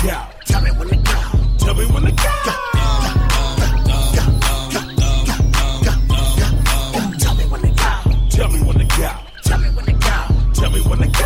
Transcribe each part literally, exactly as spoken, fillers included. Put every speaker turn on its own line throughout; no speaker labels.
go. Tell me when to go. Tell me when to go. Tell me when to go. Tell me when to go. Tell me when to go. Tell me when to go.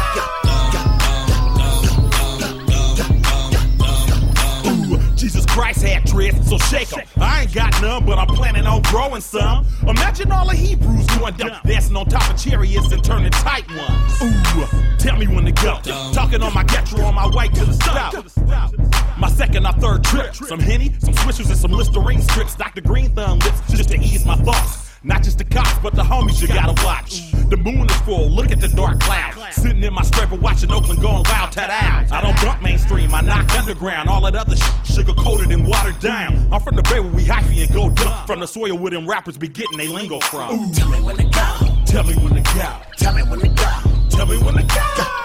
Jesus Christ had dreads, so shake 'em. I ain't got none, but I'm planning on growing some. Imagine all the Hebrews doing dumb, dancing on top of chariots and turning tight ones. Ooh, tell me when to go. Talking on my Getro on my way to the stop. My second or third trip. Some Henny, some Swishers, and some Listerine strips. Doctor Green Thumb lips just to ease my thoughts. Not just the cops, but the homies you gotta watch. The moon is full, look at the dark cloud. Sitting in my scraper watching Oakland going wild, tat-out. I don't bump mainstream, I knock underground. All that other shit, sugar-coated and watered down. I'm from the Bay where we hyphy and go dump. From the soil where them rappers be getting they lingo from. Ooh. Tell me when to go. Tell me when to go. Tell me when to go. Tell me when to go.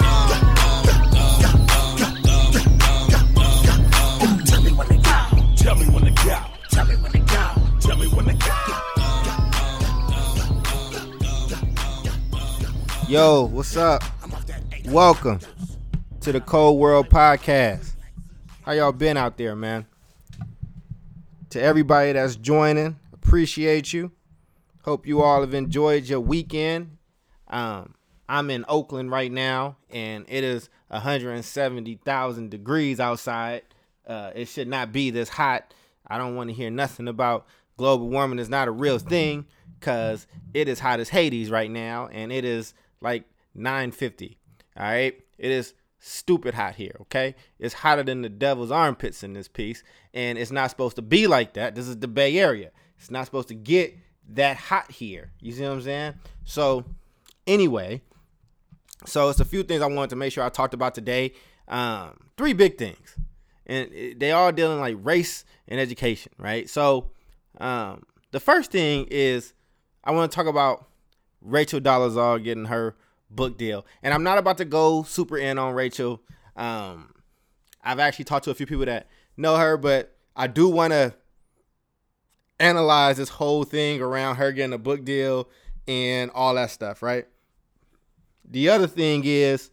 Tell me when to go. Tell me when to go. Tell me when to go. Tell me when to go.
Yo, what's up? Welcome to the Cold World Podcast. How y'all been out there, man? To everybody that's joining, appreciate you. Hope you all have enjoyed your weekend. Um, I'm in Oakland right now, and it is one hundred seventy thousand degrees outside. Uh, it should not be this hot. I don't want to hear nothing about global warming. It's not a real thing because it is hot as Hades right now, and it is like nine fifty. All right, it is stupid hot here. Okay, it's hotter than the devil's armpits in this piece, and it's not supposed to be like that. This is the Bay Area. It's not supposed to get that hot here. You see what I'm saying? So anyway, so it's a few things I wanted to make sure I talked about today. Um, three big things, and they all dealing like race and education, right? So um, the first thing is I want to talk about Rachel Dolezal getting her book deal. And I'm not about to go super in on Rachel. Um, I've actually talked to a few people that know her, but I do want to analyze this whole thing around her getting a book deal and all that stuff, right? The other thing is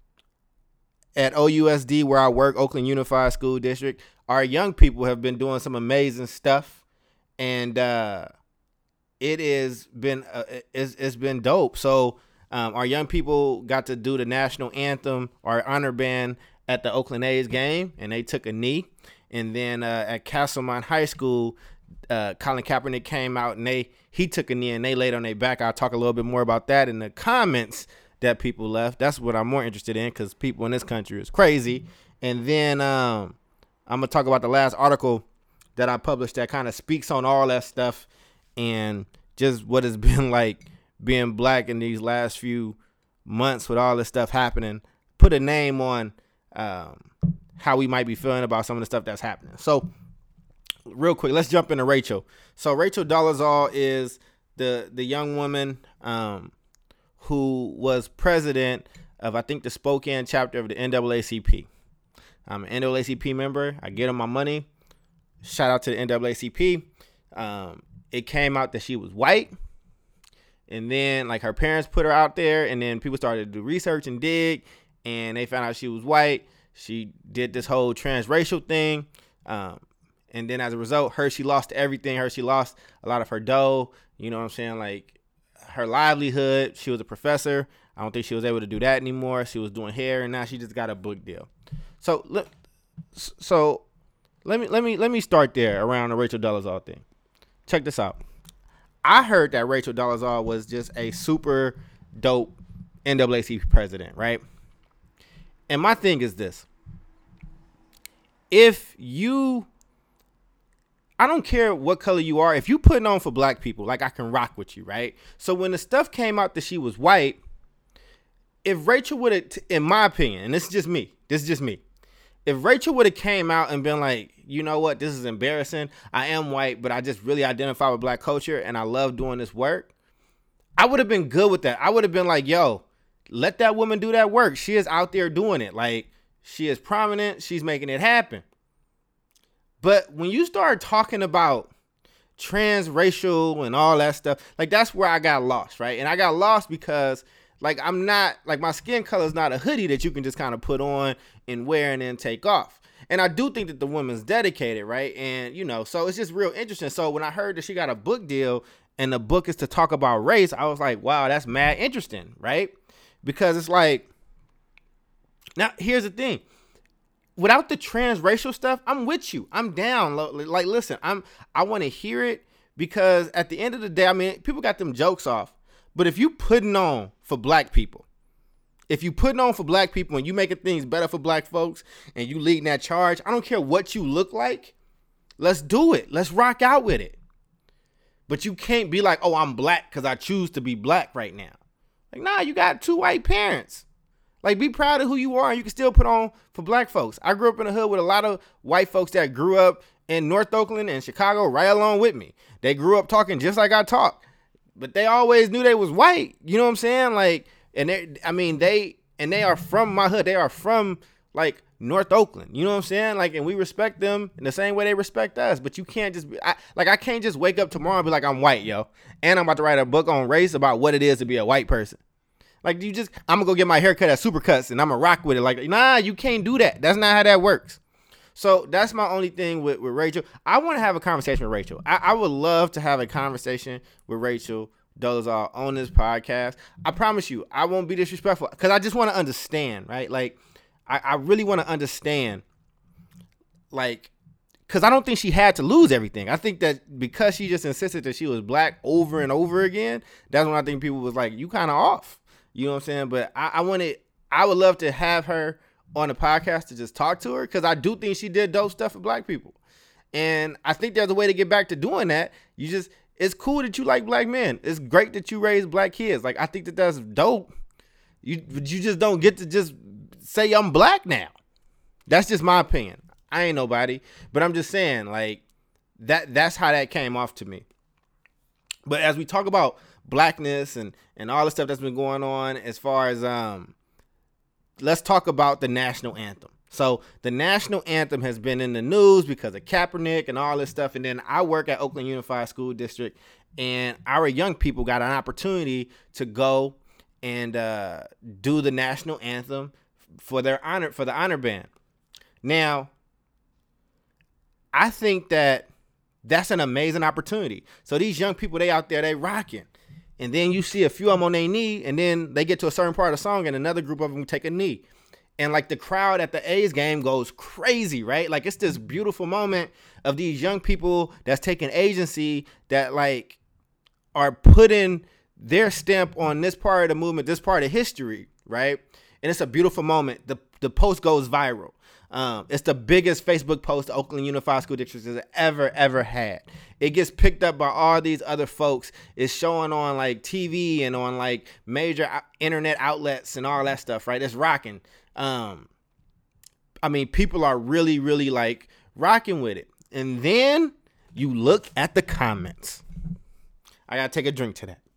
at O U S D, where I work, Oakland Unified School District, our young people have been doing some amazing stuff. And, uh, It has been uh, it's, it's been dope. So um, our young people got to do the national anthem or honor band at the Oakland A's game, and they took a knee. And then uh, at Castlemont High School, uh, Colin Kaepernick came out and they he took a knee and they laid on their back. I'll talk a little bit more about that in the comments that people left. That's what I'm more interested in because people in this country is crazy. And then um, I'm gonna talk about the last article that I published that kind of speaks on all that stuff. And just what it's been like being black in these last few months with all this stuff happening, put a name on um, how we might be feeling about some of the stuff that's happening. So real quick, let's jump into Rachel. So Rachel Dolezal is the, the young woman um, who was president of, I think, the Spokane chapter of the N double A C P. I'm an N double A C P member. I get them my money. Shout out to the N double A C P. Um, It came out that she was white, and then like her parents put her out there, and then people started to do research and dig, and they found out she was white. She did this whole transracial thing, um, and then as a result, her she lost everything. Her she lost a lot of her dough. You know what I'm saying? Like her livelihood. She was a professor. I don't think she was able to do that anymore. She was doing hair, and now she just got a book deal. So look, so let me let me let me start there around the Rachel Dolezal thing. Check this out. I heard that Rachel Dolezal was just a super dope N double A C P president, right? And my thing is this. If you, I don't care what color you are, if you putting on for black people, like I can rock with you, right? So when the stuff came out that she was white, if Rachel would have, in my opinion, and this is just me, this is just me. If Rachel would have came out and been like, you know what, this is embarrassing. I am white, but I just really identify with black culture and I love doing this work. I would have been good with that. I would have been like, yo, let that woman do that work. She is out there doing it. Like, she is prominent. She's making it happen. But when you start talking about transracial and all that stuff, like that's where I got lost, right? And I got lost because Like, I'm not, like, my skin color is not a hoodie that you can just kind of put on and wear and then take off. And I do think that the woman's dedicated, right? And, you know, so it's just real interesting. So when I heard that she got a book deal and the book is to talk about race, I was like, wow, that's mad interesting, right? Because it's like, now, here's the thing. Without the transracial stuff, I'm with you. I'm down. Like, listen, I'm, I want to hear it because at the end of the day, I mean, people got them jokes off. But if you putting on for black people, if you putting on for black people and you making things better for black folks and you leading that charge, I don't care what you look like. Let's do it. Let's rock out with it. But you can't be like, oh, I'm black because I choose to be black right now. Like, nah, you got two white parents. Like, be proud of who you are and you can still put on for black folks. I grew up in the hood with a lot of white folks that grew up in North Oakland and Chicago right along with me. They grew up talking just like I talk. But they always knew they was white. You know what I'm saying? Like, and they, I mean, they, and they are from my hood. They are from, like, North Oakland. You know what I'm saying? Like, and we respect them in the same way they respect us. But you can't just, be, I, like, I can't just wake up tomorrow and be like, I'm white, yo. And I'm about to write a book on race about what it is to be a white person. Like, you just, I'm going to go get my hair cut at Supercuts and I'm going to rock with it. Like, nah, you can't do that. That's not how that works. So that's my only thing with, with Rachel. I want to have a conversation with Rachel. I, I would love to have a conversation with Rachel Dolezal on this podcast. I promise you, I won't be disrespectful because I just want to understand, right? Like, I, I really want to understand, like, because I don't think she had to lose everything. I think that because she just insisted that she was black over and over again, that's when I think people was like, you kind of off. You know what I'm saying? But I, I wanted, I would love to have her on the podcast to just talk to her because I do think she did dope stuff for black people. And I think there's a way to get back to doing that. You just, it's cool that you like black men. It's great that you raise black kids. Like, I think that that's dope. You, you just don't get to just say I'm black now. That's just my opinion. I ain't nobody, but I'm just saying, like, that, that's how that came off to me. But as we talk about blackness and, and all the stuff that's been going on as far as, um, let's talk about the national anthem. So the national anthem has been in the news because of Kaepernick and all this stuff. And then I work at Oakland Unified School District, and our young people got an opportunity to go and uh, do the national anthem for their honor, for the honor band. Now, I think that that's an amazing opportunity. So these young people, they out there, they rocking. And then you see a few of them on their knee, and then they get to a certain part of the song, and another group of them take a knee. And, like, the crowd at the A's game goes crazy, right? Like, it's this beautiful moment of these young people that's taking agency that, like, are putting their stamp on this part of the movement, this part of history, right? And it's a beautiful moment. The, the post goes viral. Um, it's the biggest Facebook post Oakland Unified School District has ever, ever had. It gets picked up by all these other folks. It's showing on, like, T V and on, like, major internet outlets and all that stuff, right? It's rocking. Um, I mean, people are really, really, like, rocking with it. And then you look at the comments. I gotta take a drink to that.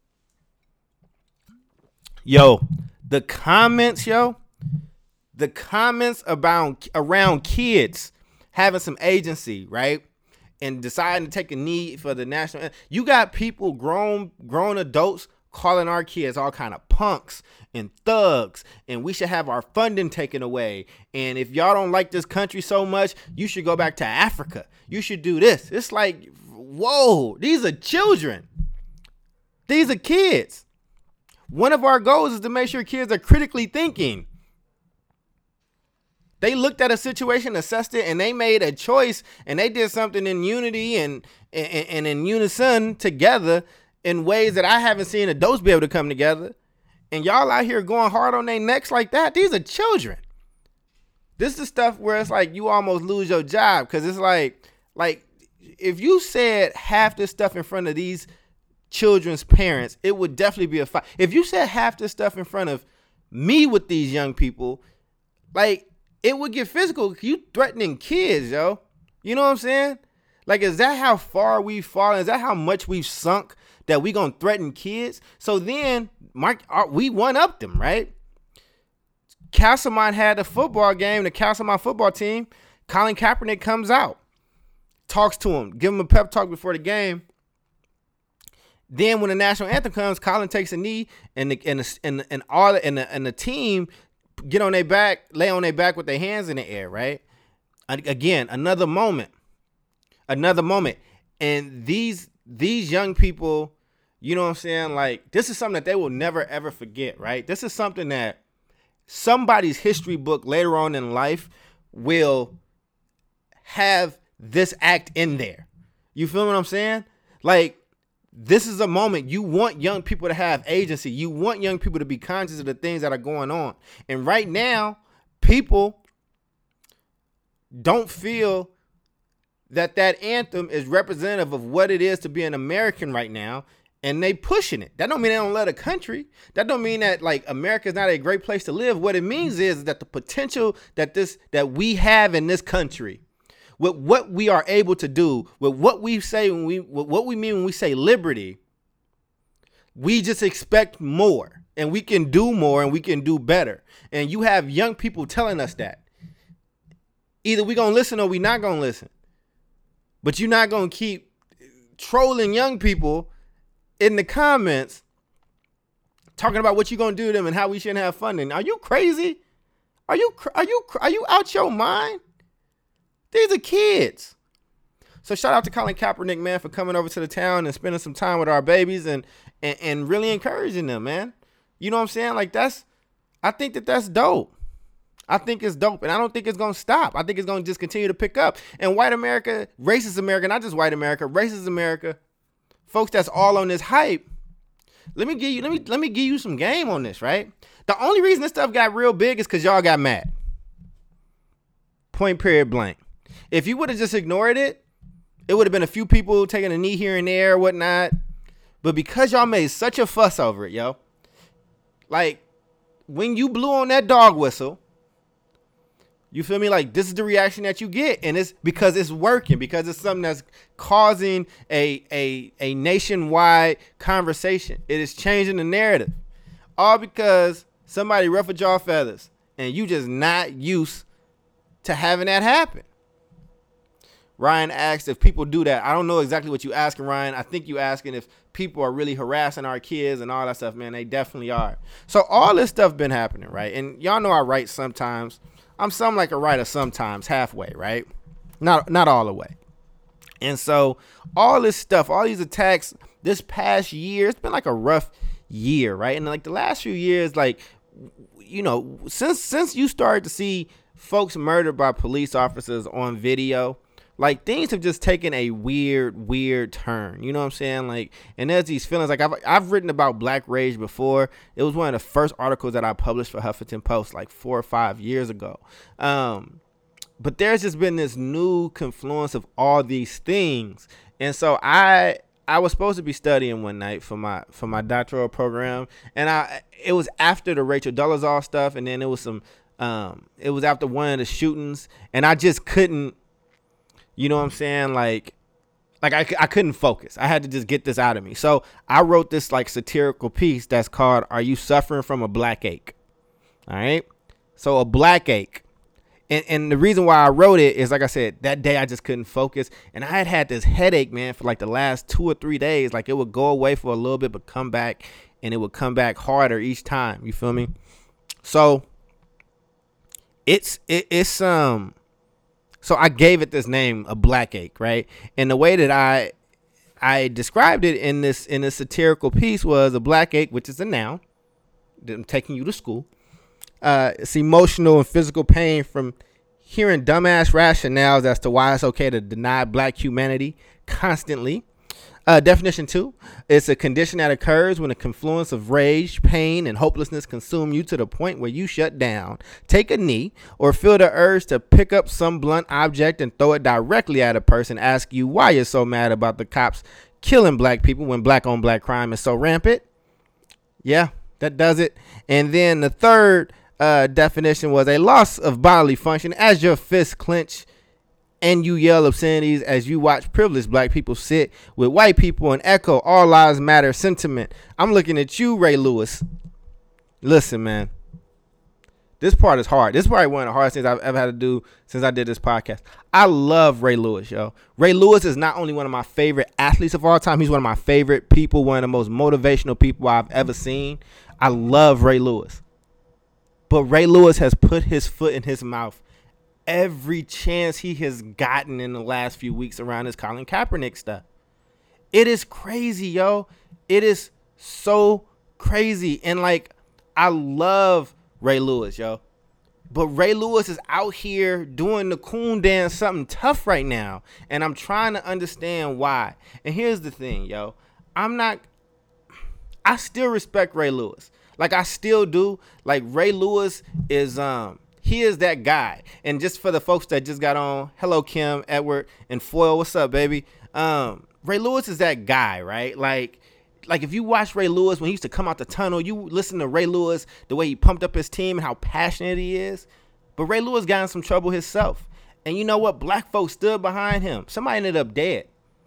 Yo, the comments, yo. The comments about around kids having some agency, right? And deciding to take a knee for the national. You got people, grown grown adults, calling our kids all kind of punks and thugs, and we should have our funding taken away. And if y'all don't like this country so much, you should go back to Africa. You should do this. It's like, whoa, these are children. These are kids. One of our goals is to make sure kids are critically thinking. They looked at a situation, assessed it, and they made a choice, and they did something in unity and, and, and in unison together in ways that I haven't seen adults be able to come together. And y'all out here going hard on their necks like that. These are children. This is the stuff where it's like you almost lose your job because it's like, like if you said half this stuff in front of these children's parents, it would definitely be a fight. If you said half this stuff in front of me with these young people, like, it would get physical. You threatening kids, yo. You know what I'm saying? Like, is that how far we've fallen? Is that how much we've sunk that we gonna threaten kids? So then, Mark, we one up them, right? Castlemont had a football game. The Castlemont football team. Colin Kaepernick comes out, talks to him, give him a pep talk before the game. Then when the national anthem comes, Colin takes a knee, and the and the, and, and all and the, and the team get on their back, lay on their back with their hands in the air, right? Again, another moment, another moment, and these these young people, you know what I'm saying? Like, this is something that they will never ever forget, right? This is something that somebody's history book later on in life will have this act in there. You feel what I'm saying? Like, this is a moment you want young people to have agency. You want young people to be conscious of the things that are going on. And right now, people don't feel that that anthem is representative of what it is to be an American right now, and they pushing it. That don't mean they don't love the country. That don't mean that, like, America is not a great place to live. What it means is that the potential that this that we have in this country, with what we are able to do, with what we say when we with what we mean when we say liberty, we just expect more, and we can do more, and we can do better. And you have young people telling us that. Either we gonna listen or we not gonna listen. But you're not gonna keep trolling young people in the comments talking about what you're gonna do to them and how we shouldn't have fun. And are you crazy? Are you are you are you out your mind? These are kids. So shout out to Colin Kaepernick, man, for coming over to the town and spending some time with our babies and and, and really encouraging them, man. You know what I'm saying? Like, that's, I think that that's dope. I think it's dope, and I don't think it's going to stop. I think it's going to just continue to pick up. And white America, racist America, not just white America, racist America, folks that's all on this hype, let me give you, let me, let me give you some game on this, right? The only reason this stuff got real big is because y'all got mad. Point, period, blank. If you would have just ignored it, it would have been a few people taking a knee here and there, whatnot. But because y'all made such a fuss over it, yo, like, when you blew on that dog whistle, you feel me? Like, this is the reaction that you get, and it's because it's working, because it's something that's causing a a a nationwide conversation. It is changing the narrative, all because somebody ruffled your feathers, and you just not used to having that happen. Ryan asked if people do that. I don't know exactly what you asking, Ryan. I think you asking if people are really harassing our kids and all that stuff, man. They definitely are. So all this stuff been happening, right? And y'all know I write sometimes. I'm some like a writer sometimes, halfway, right? Not not all the way. And so all this stuff, all these attacks this past year, it's been like a rough year, right? And like the last few years, like, you know, since since you started to see folks murdered by police officers on video, like, things have just taken a weird, weird turn. You know what I'm saying? Like, and there's these feelings. Like, I've I've written about Black Rage before. It was one of the first articles that I published for Huffington Post like four or five years ago. Um, but there's just been this new confluence of all these things. And so I I was supposed to be studying one night for my for my doctoral program, and I it was after the Rachel Dolezal stuff, and then it was some um it was after one of the shootings, and I just couldn't. You know what I'm saying? Like, like I, I couldn't focus. I had to just get this out of me. So I wrote this like satirical piece that's called, "Are You Suffering from a Black Ache?" All right. So a black ache. And, and the reason why I wrote it is, like I said, that day I just couldn't focus. And I had had this headache, man, for like the last two or three days. Like, it would go away for a little bit, but come back, and it would come back harder each time. You feel me? So it's, it, it's, um, So I gave it this name, a black ache, right? And the way that I I described it in this in this satirical piece was a black ache, which is a noun. I'm taking you to school. Uh, it's emotional and physical pain from hearing dumbass rationales as to why it's okay to deny black humanity constantly. Uh, definition two, it's a condition that occurs when a confluence of rage, pain, and hopelessness consume you to the point where you shut down, take a knee, or feel the urge to pick up some blunt object and throw it directly at a person, ask you why you're so mad about the cops killing black people when black on black crime is so rampant. Yeah, that does it. And then the third uh, definition was a loss of bodily function as your fists clench and you yell obscenities as you watch privileged black people sit with white people and echo all lives matter sentiment. I'm looking at you, Ray Lewis. Listen, man. This part is hard. This is probably one of the hardest things I've ever had to do since I did this podcast. I love Ray Lewis, yo. Ray Lewis is not only one of my favorite athletes of all time, he's one of my favorite people, one of the most motivational people I've ever seen. I love Ray Lewis. But Ray Lewis has put his foot in his mouth every chance he has gotten in the last few weeks around this Colin Kaepernick stuff. It is crazy, yo. It is so crazy. And, like, I love Ray Lewis, yo. But Ray Lewis is out here doing the coon dance something tough right now. And I'm trying to understand why. And here's the thing, yo. I'm not, I still respect Ray Lewis. Like, I still do. Like, Ray Lewis is, um, he is that guy. And just for the folks that just got on, hello, Kim, Edward, and Foyle, what's up, baby? Um, Ray Lewis is that guy, right? Like, Like, if you watch Ray Lewis when he used to come out the tunnel, you listen to Ray Lewis, the way he pumped up his team and how passionate he is. But Ray Lewis got in some trouble himself. And you know what? Black folks stood behind him. Somebody ended up dead.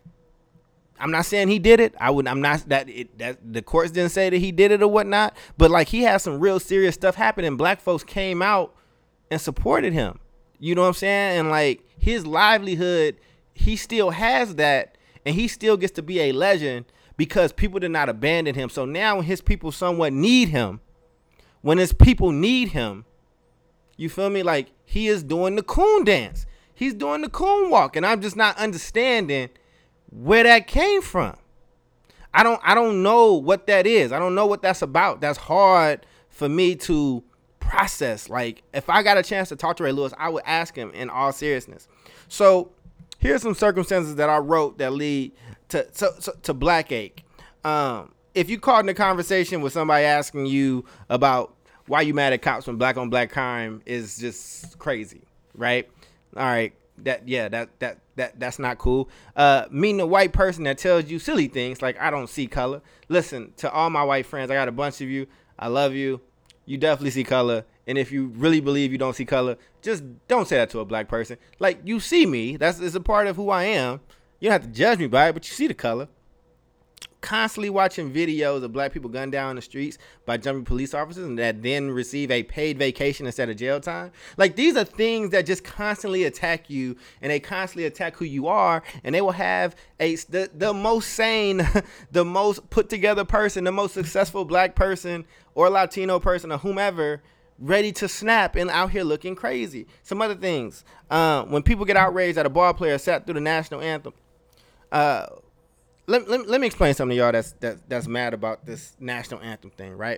I'm not saying he did it. I would. I'm not that. It, that the courts didn't say that he did it or whatnot. But like, he had some real serious stuff happen, and black folks came out and supported him. You know what I'm saying? And like, his livelihood, he still has that, and he still gets to be a legend. Because people did not abandon him. So now when his people somewhat need him, when his people need him, you feel me? Like, he is doing the coon dance. He's doing the coon walk. And I'm just not understanding where that came from. I don't I don't know what that is. I don't know what that's about. That's hard for me to process. Like, if I got a chance to talk to Ray Lewis, I would ask him in all seriousness. So here's some circumstances that I wrote that lead to to, to, to Blackache. Um, if you caught in a conversation with somebody asking you about why you mad at cops when black on black crime is just crazy, right? All right, that yeah, that that that that's not cool. Uh, meeting a white person that tells you silly things like I don't see color. Listen, to all my white friends, I got a bunch of you. I love you. You definitely see color. And if you really believe you don't see color, just don't say that to a black person. Like, you see me. That's it's a part of who I am. You don't have to judge me by it, but you see the color. Constantly watching videos of black people gunned down in the streets by jumping police officers and that then receive a paid vacation instead of jail time. Like, these are things that just constantly attack you, and they constantly attack who you are, and they will have a the, the most sane, the most put together person, the most successful black person or Latino person or whomever ready to snap and out here looking crazy. Some other things. Uh, when people get outraged that a ball player sat through the national anthem, uh, let, let, let me explain something to y'all that's, that, that's mad about this national anthem thing, right?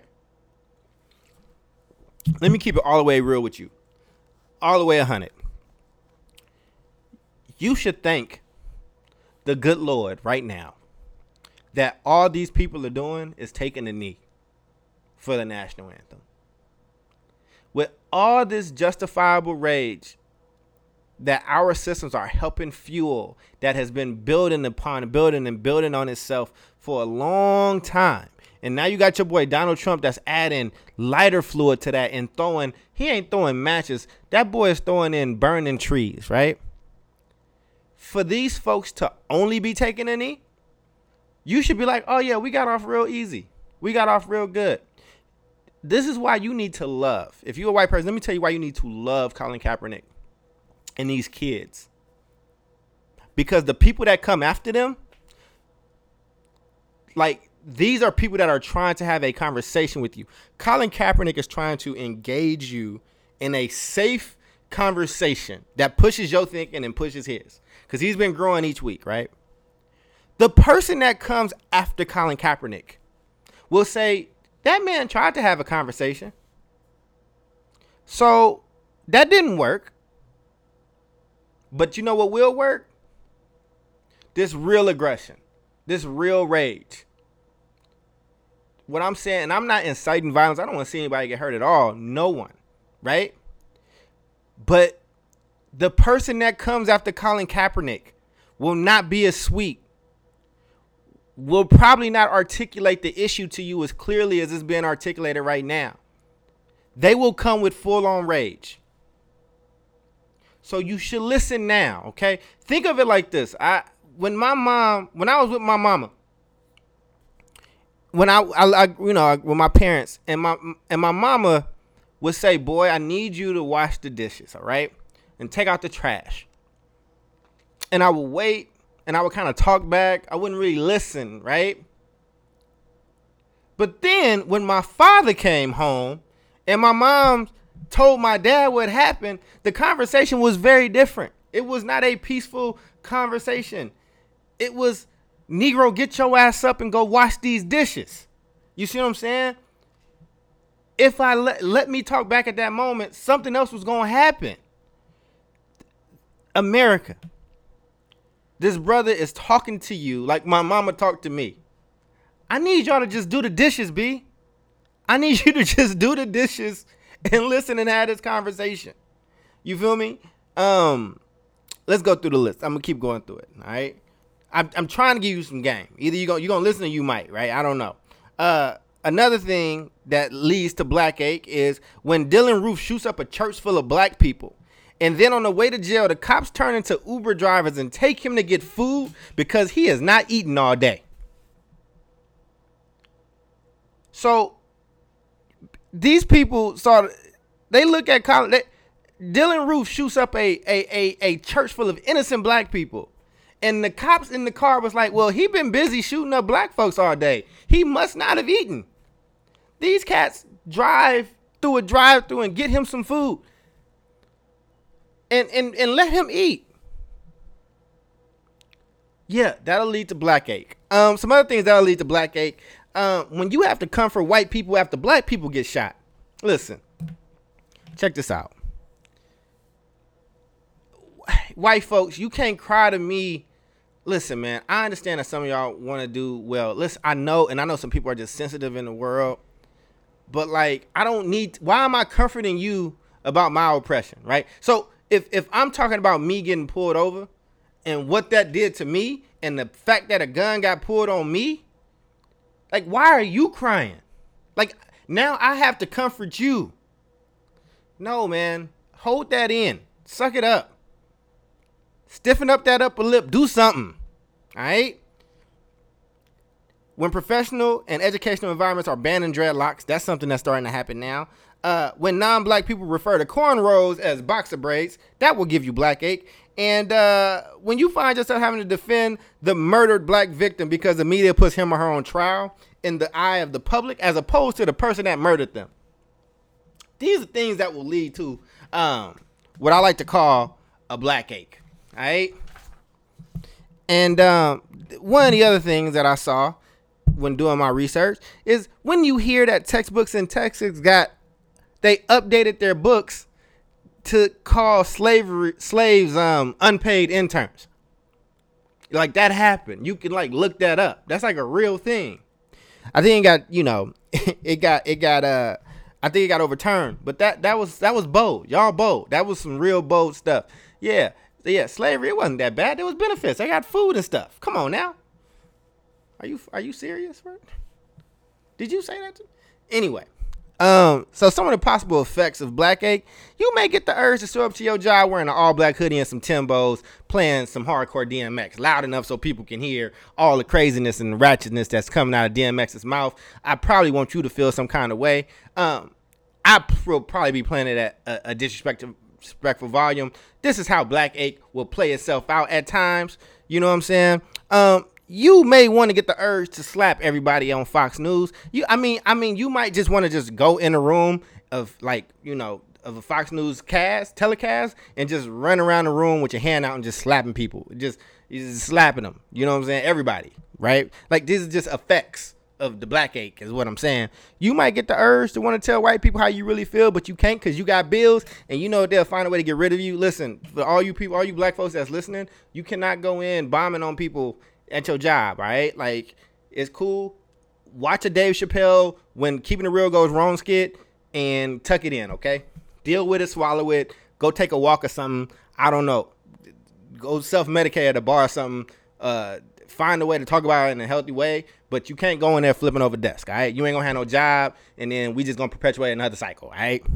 Let me keep it all the way real with you. All the way one hundred. You should thank the good Lord right now that all these people are doing is taking a knee for the national anthem. With all this justifiable rage that our systems are helping fuel, that has been building upon building and building on itself for a long time. And now you got your boy Donald Trump that's adding lighter fluid to that and throwing, he ain't throwing matches. That boy is throwing in burning trees, right? For these folks to only be taking a knee, you should be like, oh yeah, we got off real easy. We got off real good. This is why you need to love. If you're a white person, let me tell you why you need to love Colin Kaepernick and these kids. Because the people that come after them, like, these are people that are trying to have a conversation with you. Colin Kaepernick is trying to engage you in a safe conversation that pushes your thinking and pushes his. Because he's been growing each week, right? The person that comes after Colin Kaepernick will say, that man tried to have a conversation. So that didn't work. But you know what will work? This real aggression. This real rage. What I'm saying, and I'm not inciting violence. I don't want to see anybody get hurt at all. No one. Right? But the person that comes after Colin Kaepernick will not be as sweet. Will probably not articulate the issue to you as clearly as it's being articulated right now. They will come with full-on rage. So you should listen now, okay? Think of it like this. I when my mom, when I was with my mama, when I, I, I you know, with my parents, and my and my mama would say, boy, I need you to wash the dishes, all right? And take out the trash. And I would wait, and I would kind of talk back. I wouldn't really listen, right? But then when my father came home and my mom told my dad what happened, the conversation was very different. It was not a peaceful conversation. It was, Negro, get your ass up and go wash these dishes. You see what I'm saying? If I let, let me talk back at that moment, something else was going to happen. America, this brother is talking to you like my mama talked to me. I need y'all to just do the dishes, B. I need you to just do the dishes and listen and have this conversation. You feel me? Um, let's go through the list. I'm gonna keep going through it. All right. I'm, I'm trying to give you some game. Either you go, you gonna listen or you might. Right? I don't know. Uh, another thing that leads to blackache is when Dylan Roof shoots up a church full of black people, and then on the way to jail, the cops turn into Uber drivers and take him to get food because he has not eaten all day. So these people saw, they look at Colin, they, Dylan Roof shoots up a, a, a, a church full of innocent black people. And the cops in the car was like, well, he been busy shooting up black folks all day. He must not have eaten. These cats drive through a drive-through and get him some food. And, and, and let him eat. Yeah, that'll lead to blackache. Um, some other things that'll lead to blackache. Uh, when you have to comfort white people after black people get shot. Listen, check this out. White folks, you can't cry to me. Listen, man, I understand that some of y'all want to do well. Listen, I know, and I know some people are just sensitive in the world. But, like, I don't need, why am I comforting you about my oppression, right? So, if, if I'm talking about me getting pulled over and what that did to me and the fact that a gun got pulled on me, like, why are you crying? Like, now I have to comfort you. No, man. Hold that in. Suck it up. Stiffen up that upper lip. Do something. All right? When professional and educational environments are banning dreadlocks, that's something that's starting to happen now. Uh, when non-black people refer to cornrows as boxer braids, that will give you blackache. And uh, when you find yourself having to defend the murdered black victim because the media puts him or her on trial in the eye of the public as opposed to the person that murdered them. These are things that will lead to um, what I like to call a blackache. All right. And um, one of the other things that I saw when doing my research is when you hear that textbooks in Texas got, they updated their books to call slavery slaves um unpaid interns. Like, that happened. You can, like, look that up. That's like a real thing. I think it got, you know, it got it got uh I think it got overturned. But that that was that was bold. Y'all bold. That was some real bold stuff. Yeah. Yeah, slavery, it wasn't that bad. There was benefits. They got food and stuff. Come on now. Are you are you serious, bro? Did you say that to me? Anyway. Um, so some of the possible effects of blackache, you may get the urge to show up to your job wearing an all-black hoodie and some Timbos, playing some hardcore D M X, loud enough so people can hear all the craziness and ratchetness that's coming out of D M X's mouth. I probably want you to feel some kind of way. Um, I will probably be playing it at a, a disrespectful, disrespectful volume. This is how blackache will play itself out at times. You know what I'm saying? Um, You may want to get the urge to slap everybody on Fox News. You, I mean, I mean, you might just want to just go in a room of, like, you know, of a Fox News cast, telecast, and just run around the room with your hand out and just slapping people. Just, just slapping them. You know what I'm saying? Everybody, right? Like, this is just effects of the blackache is what I'm saying. You might get the urge to want to tell white people how you really feel, but you can't because you got bills and you know they'll find a way to get rid of you. Listen, for all you people, all you black folks that's listening, you cannot go in bombing on people at your job, right? Like, it's cool. Watch a Dave Chappelle When Keeping It Real Goes Wrong skit and tuck it in, okay? Deal with it, swallow it, go take a walk or something. I don't know. Go self-medicate at a bar or something. Uh, find a way to talk about it in a healthy way, but you can't go in there flipping over desk, all right? You ain't gonna have no job, and then we just gonna perpetuate another cycle, all right?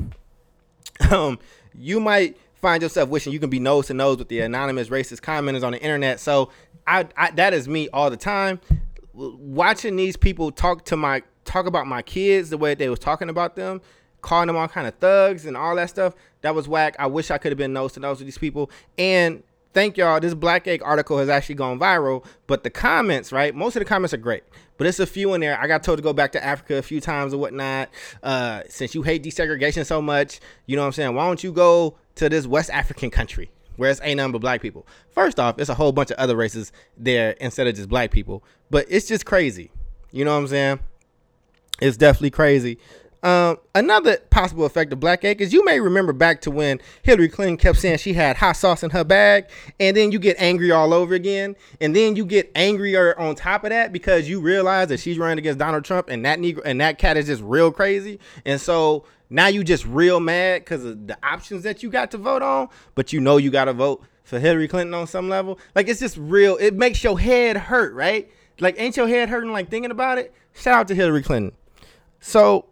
Um, you might find yourself wishing you can be nose to nose with the anonymous racist commenters on the internet. So I, I that is me all the time. Watching these people talk to my talk about my kids the way they was talking about them, calling them all kind of thugs and all that stuff. That was whack. I wish I could have been nose to nose with these people. And thank y'all. This Black Egg article has actually gone viral, but the comments, right? Most of the comments are great, but it's a few in there. I got told to go back to Africa a few times or whatnot. Uh, since you hate desegregation so much, you know what I'm saying? Why don't you go to this West African country where it's ain't nothing but black people? First off, it's a whole bunch of other races there instead of just black people, but it's just crazy. You know what I'm saying? It's definitely crazy. Um, another possible effect of Black Egg is you may remember back to when Hillary Clinton kept saying she had hot sauce in her bag, and then you get angry all over again, and then you get angrier on top of that because you realize that she's running against Donald Trump, and that Negro and that cat is just real crazy, and so now you just real mad because of the options that you got to vote on, but you know you got to vote for Hillary Clinton on some level. Like, it's just real. It makes your head hurt, right? Like, ain't your head hurting like thinking about it? Shout out to Hillary Clinton. So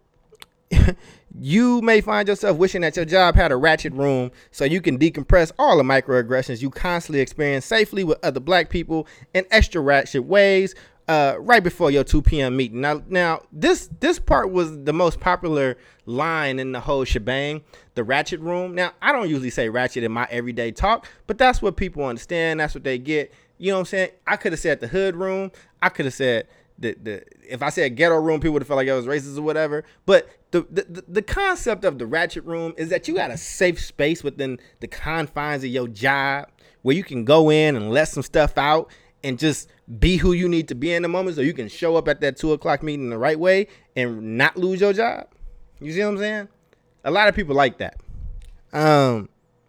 you may find yourself wishing that your job had a ratchet room so you can decompress all the microaggressions you constantly experience safely with other black people in extra ratchet ways uh, right before your two p.m. meeting. Now, now this this part was the most popular line in the whole shebang, the ratchet room. Now, I don't usually say ratchet in my everyday talk, but that's what people understand. That's what they get. You know what I'm saying? I could have said the hood room. I could have said the, the if I said ghetto room, people would have felt like I was racist or whatever. But the, the the concept of the ratchet room is that you got a safe space within the confines of your job where you can go in and let some stuff out and just be who you need to be in the moment, so you can show up at that two o'clock meeting the right way and not lose your job. You see what I'm saying? A lot of people like that. Um,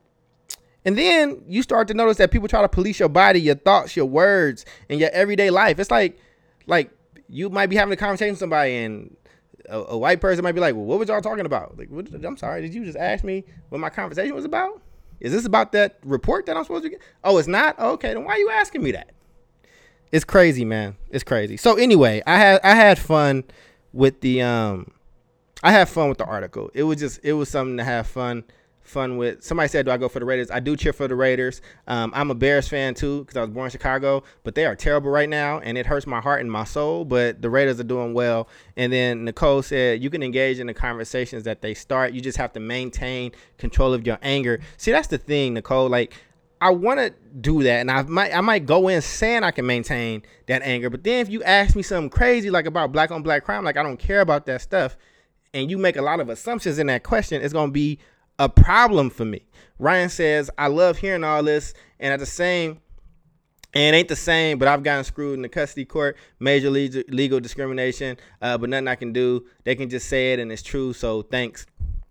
and then you start to notice that people try to police your body, your thoughts, your words, and your everyday life. It's like, like you might be having a conversation with somebody, and a, a white person might be like, "Well, what was y'all talking about?" Like, what, I'm sorry, did you just ask me what my conversation was about? Is this about that report that I'm supposed to get? Oh, it's not? Oh, okay, then why are you asking me that? It's crazy, man. It's crazy. So anyway, I had I had fun with the um, I had fun with the article. It was just it was something to have fun. fun with. Somebody said, do I go for the Raiders? I do cheer for the Raiders. Um, I'm a Bears fan too because I was born in Chicago, but they are terrible right now, and it hurts my heart and my soul, but the Raiders are doing well. And then Nicole said, you can engage in the conversations that they start. You just have to maintain control of your anger. See, that's the thing, Nicole. Like, I want to do that, and I might I might go in saying I can maintain that anger, but then if you ask me something crazy like about black on black crime, like I don't care about that stuff, and you make a lot of assumptions in that question, it's going to be a problem for me. Ryan says, I love hearing all this, and at the same, and it ain't the same, but I've gotten screwed in the custody court, major legal, legal discrimination, uh, but nothing I can do. They can just say it, and it's true, so thanks.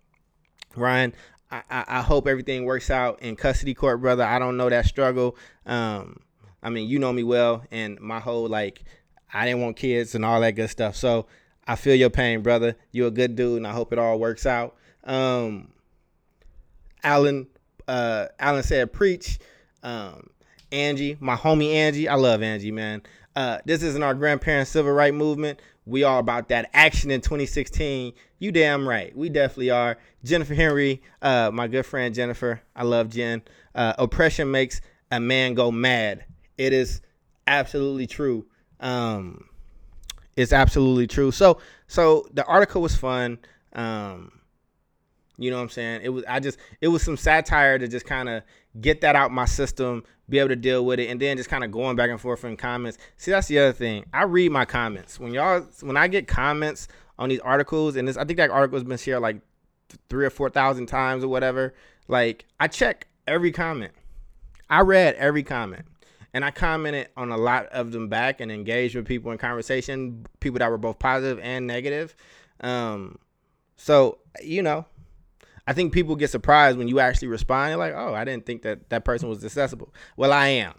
Ryan, I, I, I hope everything works out in custody court, brother. I don't know that struggle. Um, I mean, you know me well, and my whole, like, I didn't want kids and all that good stuff, so I feel your pain, brother. You're a good dude, and I hope it all works out. Um, Alan, uh, Alan said, preach. Um, Angie, my homie Angie, I love Angie, man. Uh, this isn't our grandparents' civil rights movement. We are about that action in twenty sixteen. You damn right. We definitely are. Jennifer Henry, uh, my good friend Jennifer. I love Jen. Uh, oppression makes a man go mad. It is absolutely true. Um, it's absolutely true. So, so the article was fun. Um, You know what I'm saying? It was I just it was some satire to just kind of get that out my system, be able to deal with it, and then just kind of going back and forth in comments. See, that's the other thing. I read my comments. When y'all when I get comments on these articles, and this I think that article has been shared like three or four thousand times or whatever. Like, I check every comment. I read every comment. And I commented on a lot of them back and engaged with people in conversation, people that were both positive and negative. Um, so, you know, I think people get surprised when you actually respond. You're like, oh, I didn't think that that person was accessible. Well, I am.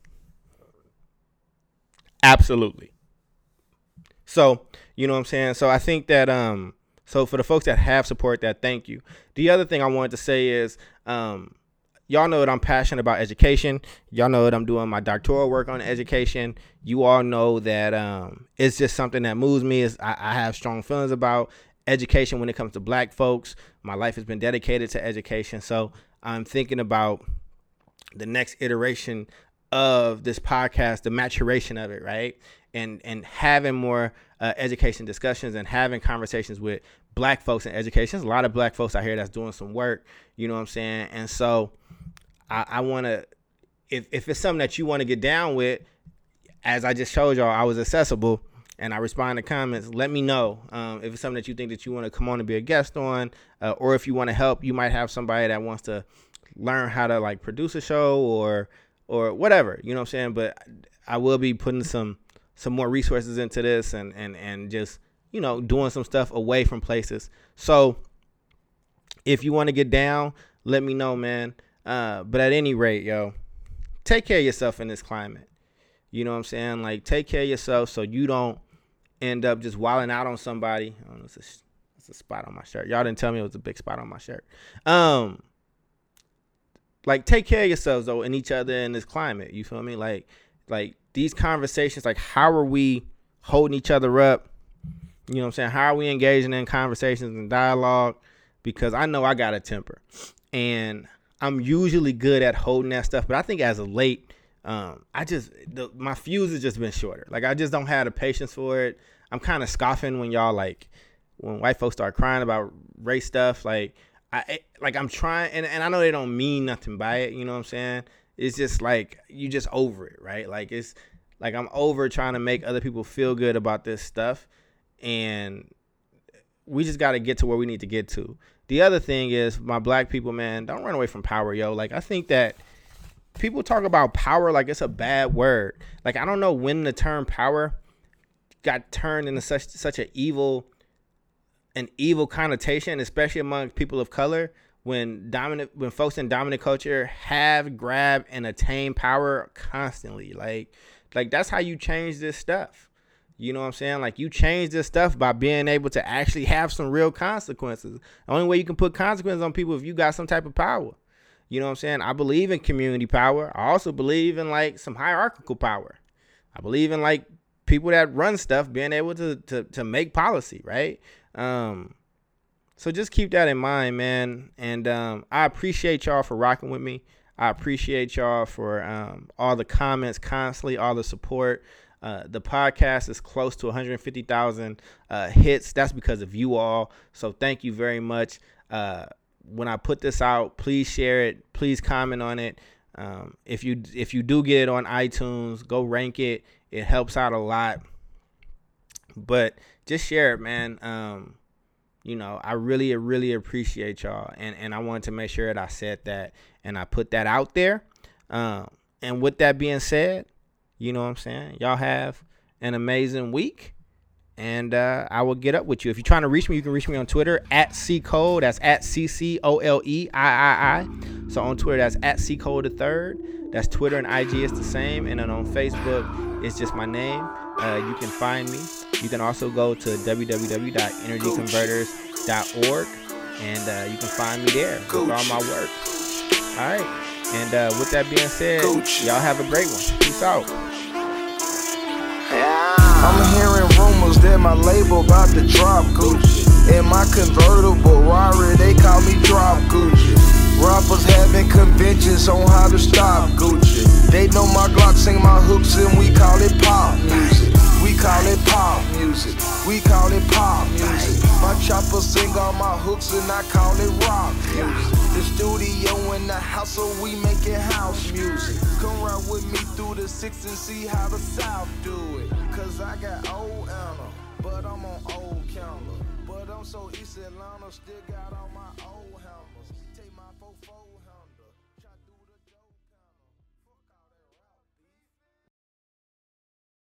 Absolutely. So, you know what I'm saying? So I think that, um, so for the folks that have support that, thank you. The other thing I wanted to say is, um, y'all know that I'm passionate about education. Y'all know that I'm doing my doctoral work on education. You all know that um, it's just something that moves me. Is I, I have strong feelings about education when it comes to black folks. My life has been dedicated to education. So I'm thinking about the next iteration of this podcast, the maturation of it, right? And and having more uh, education discussions and having conversations with black folks in education. There's a lot of black folks out here that's doing some work, you know what I'm saying? And so I, I want to, if, if it's something that you want to get down with, as I just showed y'all, I was accessible and I respond to comments. Let me know um, if it's something that you think that you want to come on and be a guest on, uh, or if you want to help, you might have somebody that wants to learn how to like produce a show or or whatever, you know what I'm saying? But I will be putting some some more resources into this and and and just, you know, doing some stuff away from places. So if you want to get down, let me know, man. Uh, but at any rate, yo, take care of yourself in this climate. You know what I'm saying? Like, take care of yourself so you don't end up just wilding out on somebody. I don't know, it's a, it's a spot on my shirt. Y'all didn't tell me it was a big spot on my shirt. Um, like, take care of yourselves, though, and each other in this climate. You feel me? Like, like these conversations, like, how are we holding each other up? You know what I'm saying? How are we engaging in conversations and dialogue? Because I know I got a temper. And I'm usually good at holding that stuff. But I think as of late, um, I just, the, my fuse has just been shorter. Like, I just don't have the patience for it. I'm kind of scoffing when y'all, like, when white folks start crying about race stuff. Like, I, like I'm trying, and, and I know they don't mean nothing by it. You know what I'm saying? It's just like, you just over it, right? Like, it's like I'm over trying to make other people feel good about this stuff. And we just got to get to where we need to get to. The other thing is, my black people, man, don't run away from power, yo. Like, I think that people talk about power like it's a bad word. Like, I don't know when the term power got turned into such such an evil, an evil connotation, especially among people of color. When dominant, when folks in dominant culture have, grab, and attain power constantly, like, like that's how you change this stuff. You know what I'm saying? Like, you change this stuff by being able to actually have some real consequences. The only way you can put consequences on people if you got some type of power. You know what I'm saying? I believe in community power. I also believe in, like, some hierarchical power. I believe in, like, people that run stuff being able to to to make policy, right? Um, so just keep that in mind, man. And um, I appreciate y'all for rocking with me. I appreciate y'all for um, all the comments constantly, all the support. Uh, the podcast is close to one hundred fifty thousand uh, hits. That's because of you all. So thank you very much. Uh, when I put this out, please share it. Please comment on it. Um, if you if you do get it on iTunes, go rank it. It helps out a lot. But just share it, man. Um, you know, I really, really appreciate y'all. And, and I wanted to make sure that I said that and I put that out there. Um, and with that being said, you know what I'm saying? Y'all have an amazing week. And uh, I will get up with you. If you're trying to reach me, you can reach me on Twitter at C Cole. That's at C C O L E I I I. So on Twitter, that's at C Cole the third. That's Twitter, and I G is the same. And then on Facebook, it's just my name. Uh, you can find me. You can also go to w w w dot energy converters dot org. And uh, you can find me there with all my work. All right. And uh, with that being said, y'all have a great one. Peace out.
I'm hearing rumors that my label about to drop Gucci. In my convertible Rari, they call me Drop Gucci. Rappers having conventions on how to stop Gucci. They know my Glock sing my hooks and we call it pop music. We call it pop music. We call it pop music. My chopper sing all my hooks and I call it rock music. The studio in the house, so we making house music. Come ride with me through the six and see how the South do it. Cause I got old Anna, but I'm on old counter. But I'm so East Atlanta, still got all my